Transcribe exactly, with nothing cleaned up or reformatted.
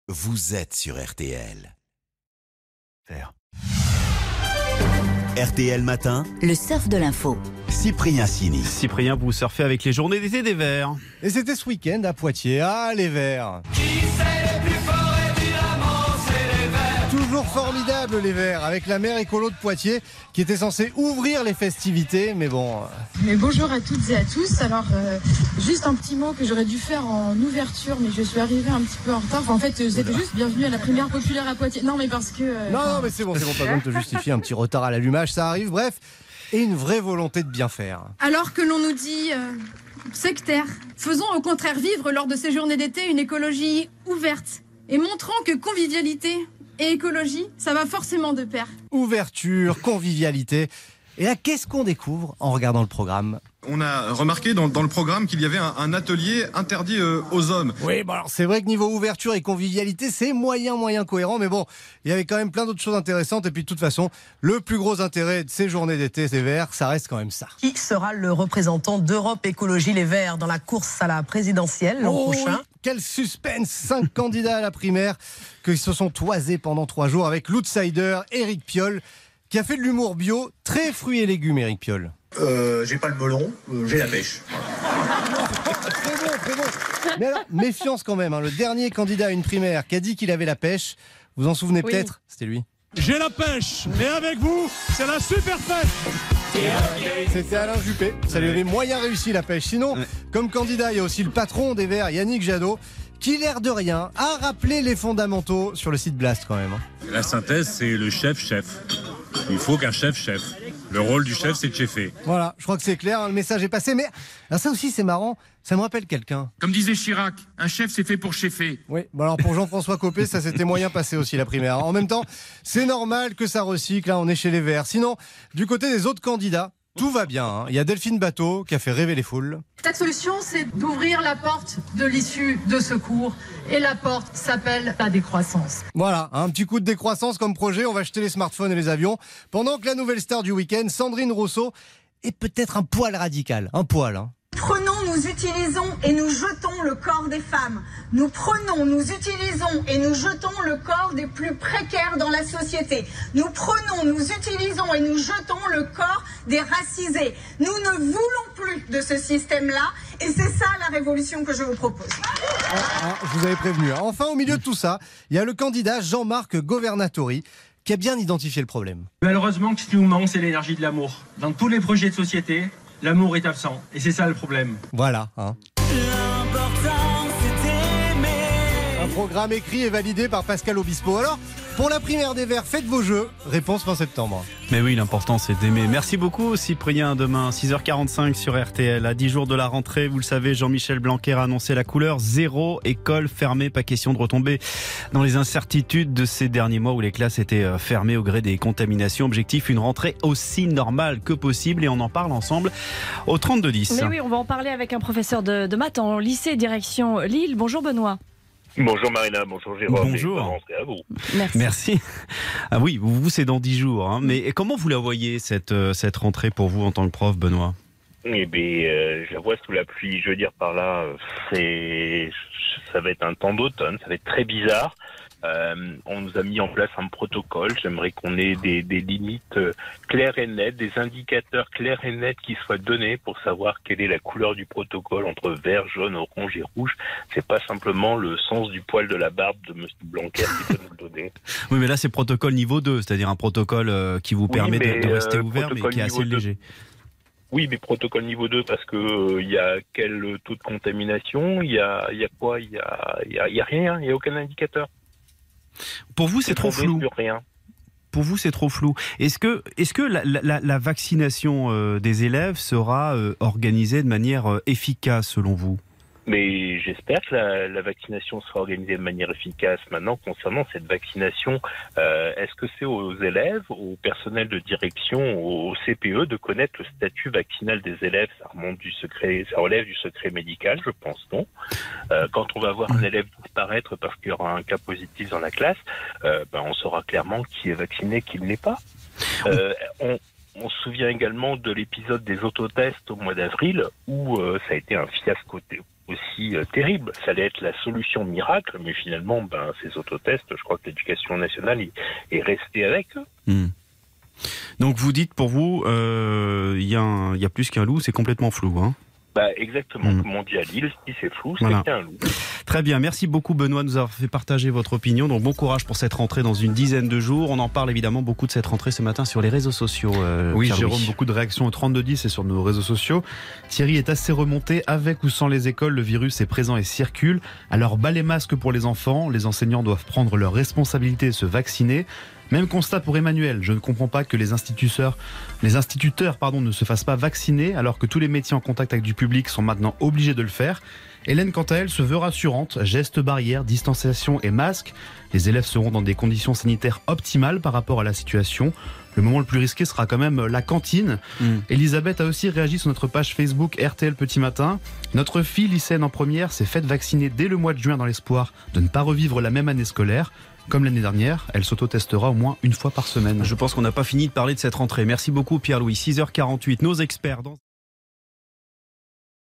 vous êtes sur R T L. R T L Matin, le surf de l'info. Cyprien Sini. Cyprien, vous surfez avec les journées d'été des Verts. Et c'était ce week-end à Poitiers. Ah, les Verts. Qui c'est les plus forts, évidemment, c'est les Verts. Toujours formidable, les Verts, avec la maire écolo de Poitiers qui était censée ouvrir les festivités, mais bon... Mais bonjour à toutes et à tous. Alors, euh, juste un petit mot que j'aurais dû faire en ouverture, mais je suis arrivée un petit peu en retard. Enfin, en fait, c'était juste bienvenue à la primaire populaire à Poitiers. Non, mais parce que... Euh, non, non, mais c'est bon, c'est bon, pas besoin de te justifier. Un petit retard à l'allumage, ça arrive. Bref, et une vraie volonté de bien faire. Alors que l'on nous dit euh, sectaire, faisons au contraire vivre lors de ces journées d'été une écologie ouverte et montrant que convivialité et écologie, ça va forcément de pair. Ouverture, convivialité. Et là, qu'est-ce qu'on découvre en regardant le programme ? On a remarqué dans, dans le programme qu'il y avait un, un atelier interdit euh, aux hommes. Oui, bon alors c'est vrai que niveau ouverture et convivialité, c'est moyen, moyen cohérent. Mais bon, il y avait quand même plein d'autres choses intéressantes. Et puis de toute façon, le plus gros intérêt de ces journées d'été, ces Verts, ça reste quand même ça. Qui sera le représentant d'Europe Écologie Les Verts dans la course à la présidentielle l'an oh, prochain ? Oui. Quel suspense! Cinq candidats à la primaire qui se sont toisés pendant trois jours avec l'outsider Éric Piolle, qui a fait de l'humour bio, très fruits et légumes, Éric Piolle. Euh, j'ai pas le melon, euh, j'ai la pêche. Très bon, très bon. Mais alors, méfiance quand même, hein, le dernier candidat à une primaire qui a dit qu'il avait la pêche, vous en souvenez oui. peut-être? C'était lui. J'ai la pêche, et avec vous, c'est la super pêche. C'était Alain Juppé, ça lui avait moyen réussi la pêche. Sinon, ouais. comme candidat, il y a aussi le patron des Verts, Yannick Jadot, qui, l'air de rien, a rappelé les fondamentaux sur le site Blast quand même. La synthèse, c'est le chef-chef. Il faut qu'un chef-chef. Le rôle du chef, c'est de cheffer. Voilà, je crois que c'est clair, hein, le message est passé. Mais alors ça aussi, c'est marrant, ça me rappelle quelqu'un. Comme disait Chirac, un chef, c'est fait pour cheffer. Oui, bon alors pour Jean-François Copé, ça s'était moyen passé aussi la primaire. En même temps, c'est normal que ça recycle, là, on est chez les Verts. Sinon, du côté des autres candidats, tout va bien. Hein. Il y a Delphine Bateau qui a fait rêver les foules. Cette solution, c'est d'ouvrir la porte de l'issue de secours. Et la porte s'appelle la décroissance. Voilà, un petit coup de décroissance comme projet. On va jeter les smartphones et les avions. Pendant que la nouvelle star du week-end, Sandrine Rousseau, est peut-être un poil radical. Un poil, hein. Prenons, nous utilisons et nous jetons le corps des femmes. Nous prenons, nous utilisons et nous jetons le corps des plus précaires dans la société. Nous prenons, nous utilisons et nous jetons le corps des racisés. Nous ne voulons plus de ce système-là et c'est ça la révolution que je vous propose. Ah, ah, je vous avais prévenu. Enfin, au milieu de tout ça, il y a le candidat Jean-Marc Governatori qui a bien identifié le problème. Malheureusement, ce qui nous manque, c'est l'énergie de l'amour. Dans tous les projets de société, l'amour est absent, et c'est ça le problème. Voilà. Hein. L'important, c'est aimer. Un programme écrit et validé par Pascal Obispo. Alors, pour la primaire des Verts, faites vos jeux. Réponse fin septembre. Mais oui, l'important, c'est d'aimer. Merci beaucoup, Cyprien. Demain, six heures quarante-cinq sur R T L. À dix jours de la rentrée, vous le savez, Jean-Michel Blanquer a annoncé la couleur zéro, école fermée. Pas question de retomber dans les incertitudes de ces derniers mois où les classes étaient fermées au gré des contaminations. Objectif, une rentrée aussi normale que possible. Et on en parle ensemble au trente-deux dix. Mais oui, on va en parler avec un professeur de, de maths en lycée direction Lille. Bonjour Benoît. Bonjour Marina, bonjour Jérôme. Bonjour. Et à vous. Merci. Merci. Ah oui, vous, c'est dans dix jours. Hein. Mais comment vous la voyez, cette, cette rentrée pour vous en tant que prof, Benoît ? Eh bien, euh, je la vois sous la pluie. Je veux dire par là, c'est, ça va être un temps d'automne, ça va être très bizarre. Euh, on nous a mis en place un protocole. J'aimerais qu'on ait des, des limites claires et nettes, des indicateurs clairs et nets qui soient donnés pour savoir quelle est la couleur du protocole entre vert, jaune, orange et rouge. C'est pas simplement le sens du poil de la barbe de M. Blanquer qui peut nous le donner. Oui, mais là, c'est protocole niveau deux, c'est-à-dire un protocole qui vous oui, permet mais, de, de rester euh, ouvert, mais qui est assez deux. léger. Oui, mais protocole niveau deux, parce que il euh, y a quel taux de contamination, il y a, y a quoi, il y a, y a, y a rien, il y a aucun indicateur. Pour vous, c'est trop flou. Rien. Pour vous, c'est trop flou. Est-ce que, est-ce que la, la, la vaccination euh, des élèves sera euh, organisée de manière euh, efficace, selon vous ? Mais j'espère que la, la vaccination sera organisée de manière efficace. Maintenant, concernant cette vaccination, euh, est-ce que c'est aux élèves, au personnel de direction, au C P E de connaître le statut vaccinal des élèves? Ça remonte du secret, ça relève du secret médical, je pense, non? Euh, quand on va voir un élève disparaître parce qu'il y aura un cas positif dans la classe, euh, ben on saura clairement qui est vacciné, qui ne l'est pas. Euh, on, On se souvient également de l'épisode des autotests au mois d'avril où euh, ça a été un fiasco aussi euh, terrible. Ça allait être la solution miracle, mais finalement, ben, ces autotests, je crois que l'éducation nationale est, est restée avec eux. Mmh. Donc vous dites, pour vous, il euh, y, y a plus qu'un loup, c'est complètement flou, hein? Bah exactement, Mmh. comme on dit à Lille, si c'est flou, Voilà. c'est qu'un loup. Très bien, merci beaucoup Benoît de nous avoir fait partager votre opinion. Donc bon courage pour cette rentrée dans une dizaine de jours. On en parle évidemment beaucoup de cette rentrée ce matin sur les réseaux sociaux. Euh, oui, Pierre-Louis. Jérôme, beaucoup de réactions au trente-deux dix et sur nos réseaux sociaux. Thierry est assez remonté. Avec ou sans les écoles, le virus est présent et circule. Alors bas les masques pour les enfants. Les enseignants doivent prendre leurs responsabilités et se vacciner. Même constat pour Emmanuel. Je ne comprends pas que les instituteurs, les instituteurs pardon, ne se fassent pas vacciner alors que tous les métiers en contact avec du public sont maintenant obligés de le faire. Hélène, quant à elle, se veut rassurante. Gestes barrières, distanciation et masques. Les élèves seront dans des conditions sanitaires optimales par rapport à la situation. Le moment le plus risqué sera quand même la cantine. Mmh. Elisabeth a aussi réagi sur notre page Facebook R T L Petit Matin. Notre fille lycéenne en première s'est faite vacciner dès le mois de juin dans l'espoir de ne pas revivre la même année scolaire. Comme l'année dernière, elle s'auto-testera au moins une fois par semaine. Je pense qu'on n'a pas fini de parler de cette rentrée. Merci beaucoup Pierre-Louis. six heures quarante-huit, nos experts dans...